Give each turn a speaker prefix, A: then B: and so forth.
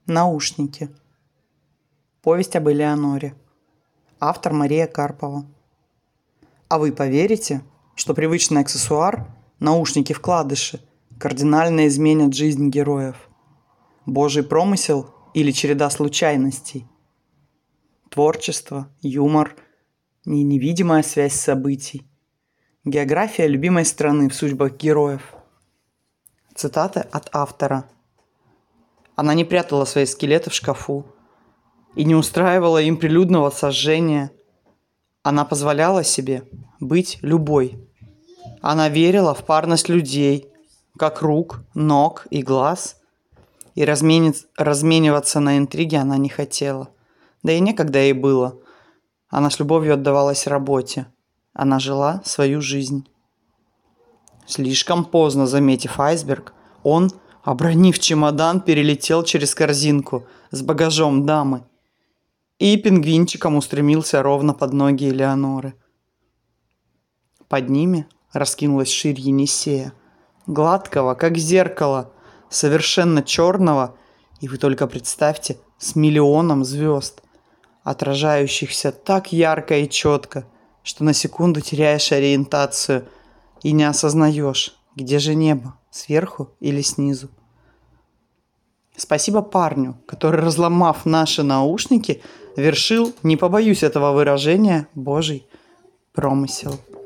A: Наушники. Повесть об Элеоноре. Автор Мария Карпова. А вы поверите, что привычный аксессуар, наушники-вкладыши, кардинально изменят жизнь героев? Божий промысел или череда случайностей? Творчество, юмор и невидимая связь событий. География любимой страны в судьбах героев. Цитаты от автора. Она не прятала свои скелеты в шкафу и не устраивала им прилюдного сожжения. Она позволяла себе быть любой. Она верила в парность людей, как рук, ног и глаз, и размениваться на интриги она не хотела. Да и некогда ей было. Она с любовью отдавалась работе. Она жила свою жизнь. Слишком поздно заметив айсберг, он, обронив чемодан, перелетел через корзинку с багажом дамы и пингвинчиком устремился ровно под ноги Элеоноры. Под ними раскинулась ширь Енисея, гладкого, как зеркало, совершенно черного, и вы только представьте, с миллионом звезд, отражающихся так ярко и четко, что на секунду теряешь ориентацию и не осознаешь, где же небо, сверху или снизу. Спасибо парню, который, разломав наши наушники, вершил, не побоюсь этого выражения, Божий промысел.